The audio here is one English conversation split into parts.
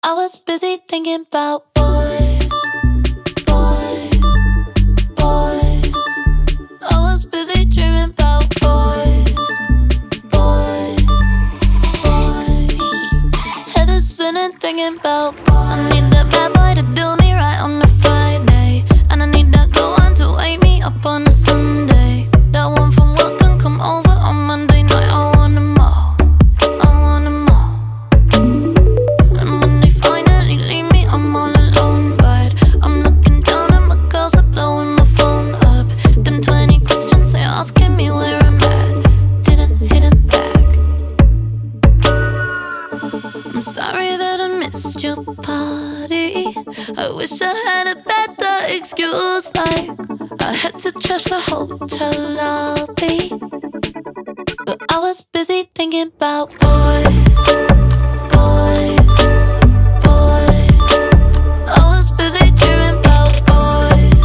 I was busy thinking about boys, boys, boys. I was busy dreaming about boys, boys, boys. Head is spinning thinking about boys. I need that bad boy to do me right on a Friday, and I need that good one to wake me up on a Sunday. That one from work can come over on Monday night. I want them all, I want them all. And when they finally leave me, I'm all alone. But I'm looking down at my girls are blowing my phone up. Them 20 questions they asking me where I'm at. Didn't hit them back. I'm sorry that I missed your party. I wish I had a better excuse, like I had to trash the hotel lobby. But I was busy thinking about boys, boys, boys. I was busy dreaming about boys,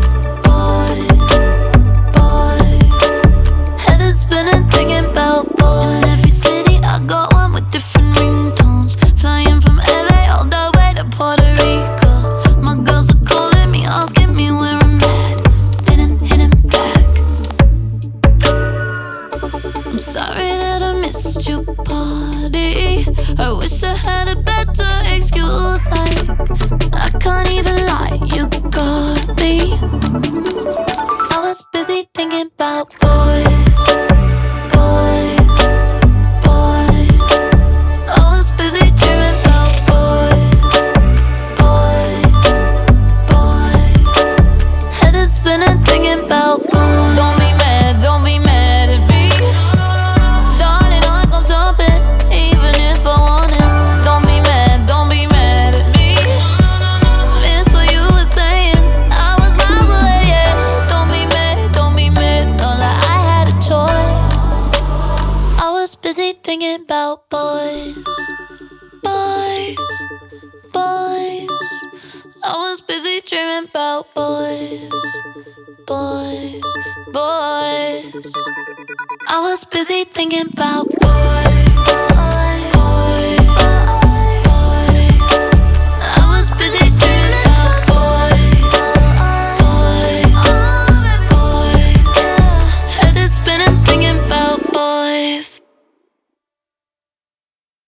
boys, boys. Head is spinning thinking about boys. In every city I got one with different ringtones. Flying from LA all the way to Puerto Rico. My girls are calling me, asking me where I'm at. Didn't hit him back. I'm sorry that I missed your party. I wish I had a better excuse, like I can't even lie, you got me. I was busy thinking about boys, boys, boys. I was busy dreaming about boys, boys, boys. Head is spinning thinking about boys. Don't be mad at me, darling, I can't stop it, even if I want it. Don't be mad at me. Miss what you were saying, I was miles away, yeah. Don't be mad, don't lie, I had a choice. I was busy thinking about boys, boys, boys. I was busy dreaming about boys, boys, boys. I was busy thinking about boys.